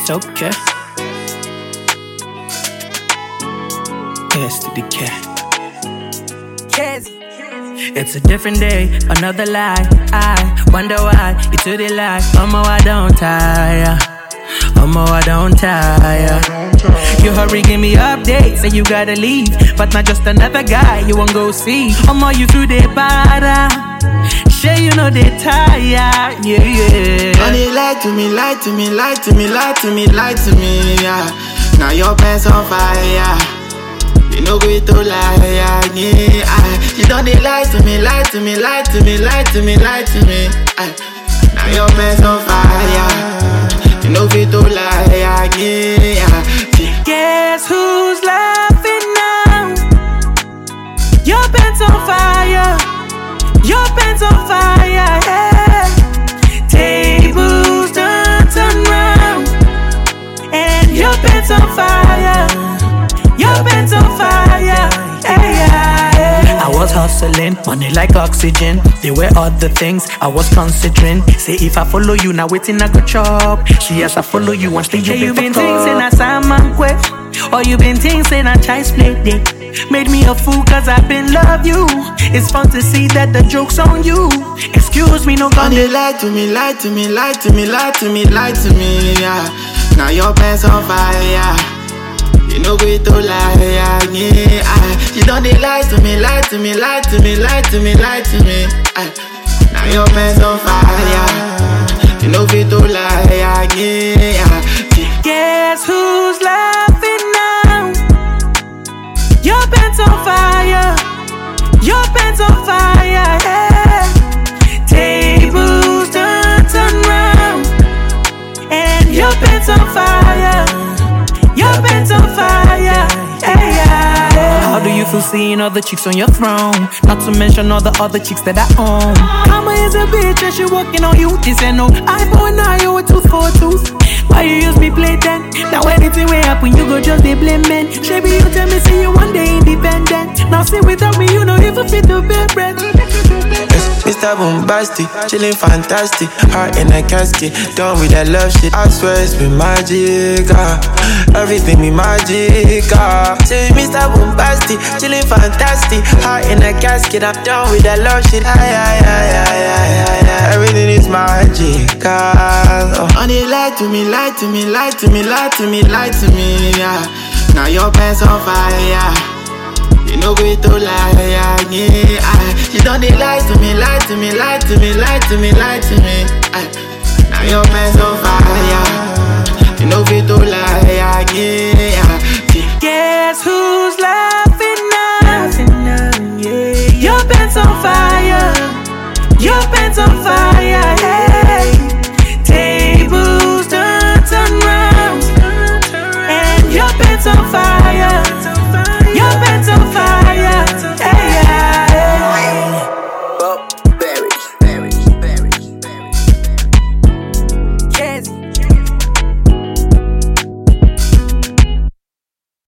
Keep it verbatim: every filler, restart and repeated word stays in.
It's okay. Yes to the cat. Yes. It's a different day, another lie. I wonder why you took the lie. Omo, I don't tire. Omo, I don't tire. You hurry, give me updates, say you gotta leave, but not just another guy you won't go see. Omo, you through the para. Sure you know they tired, yeah, yeah. Honey, lie to me, lie to me, lie to me, lie to me, lie to me, yeah. Now your pants on fire. You know we to lie, yeah, yeah. You don't need lie to me, lie to me, lie to me, lie to me, lie to me. Aye. Now your pants on fire. You know we to lie, yeah, yeah. Guess who's laughing now? Your pants on fire. Your pants on fire, yeah. Tables done turn round, and your pants on fire. Your pants on fire, yeah, yeah. I was hustling, money like oxygen. There were other things I was considering. Say if I follow you, now waiting I go chop. She as I follow you, and stay you, you been thinking I Simon Quick, or you been thinking I try split it. Made me a fool cause I been love you. It's fun to see that the joke's on you. Excuse me, no gun. Honey, lie to me, lie to me, lie to me, lie to me, lie to me, yeah. Now your pants on fire. You know we to lie, yeah, yeah. You don't need lie to me, lie to me, lie to me, lie to me, lie to me. Aye. Now your pants on fire. You know we to lie, yeah, yeah. Guess who's laughing now? Your pants on fire. Your pants on fire, yeah. Tables done turn round, and your pants on fire. Your pants on fire, yeah, yeah. How do you feel seeing other chicks on your throne? Not to mention all the other chicks that I own. Mama is a bitch and she working on you. This ain't no iPhone nine, you a tooth for a tooth. Why you use me play then? Now anything will happen, you go just they blame men. Baby, you tell me say you one day independent. Now see without me, you know even fit the bed bread. Mister Bombastic, chillin' fantastic, heart in a casket, done with that love shit. I swear it's been magic, ah. Everything be magic, ah. Say Mister Bombastic, chillin' fantastic, heart in a casket, I'm done with that love shit. Ay, ay, ay, ay, ay, ay, ay. Everything is magic, ah. Oh. Honey, lie to me, lie to me, lie to me, lie to me, lie to me, yeah. Now your pants on fire. You know we to lie, yeah, yeah. You don't need lie to me, lie to me, lie to me, lie to me, lie to me. Aye. Now your pants on fire.